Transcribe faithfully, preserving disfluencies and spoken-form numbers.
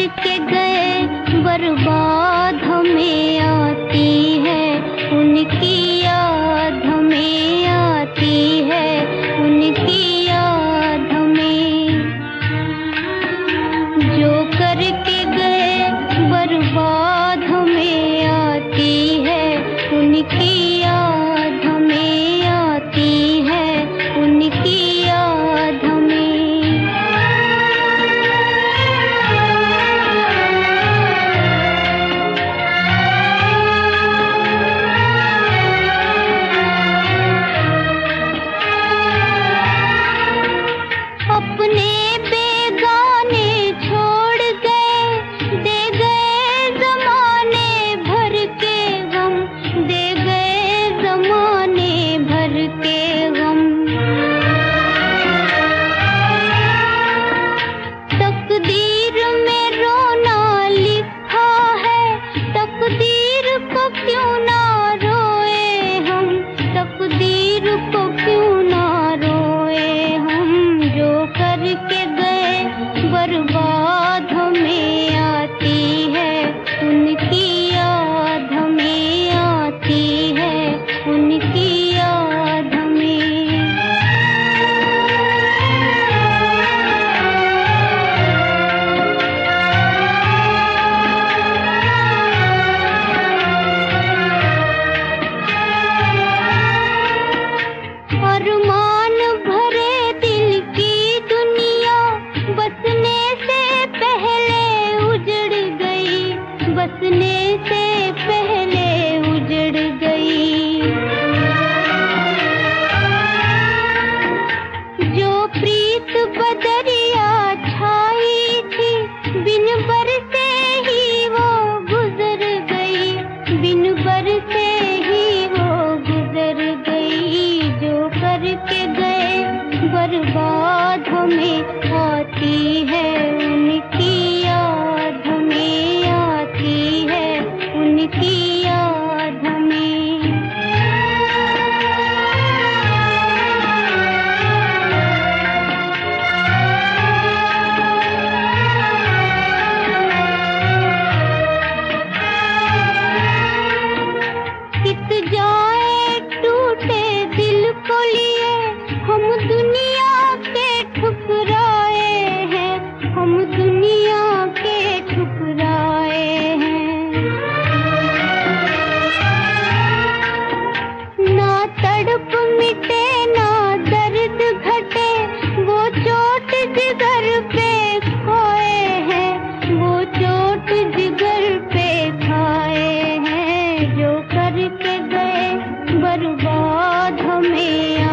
करके गए बर्बाद हमें आती है, उनकी याद हमें आती है, उनकी याद हमें। जो करके गए बर्बाद हमें आती है, उनकी याद हमें आती है, उनकी याद हमें। अपने बेगाने छोड़ गए, दे गए ज़माने भर के गम, दे गए ज़माने भर के गम। तकदीर में रोना लिखा है, तकदीर को क्यों ना रोए हम, तकदीर को क्यों ना रोए हम। जो करके गए बर्बाद हमें आती है, उनकी याद हमें आती है, उनकी याद हमें। अरमान भरे दिल की दुनिया बसने से पहले उजड़ गई, बसने से पहले उजड़ गई। जो प्रीत बदरिया छाई थी, बिन बरसे ही वो गुजर गई, बिन बरसे ही वो गुजर गई। जो करके गए बर्बाद हमें आती है, उनकी याद हमें आती है, उनकी याद हमें। किस जाए टूटे दिल को लिए हम दुनिया के ठुकराए हैं, हम दुनिया के ठुकराए हैं। ना तड़प मिटे ना दर्द घटे, वो चोट जिगर पे खाए हैं, वो चोट जिगर पे खाए हैं। जो करके गए बर्बाद हमें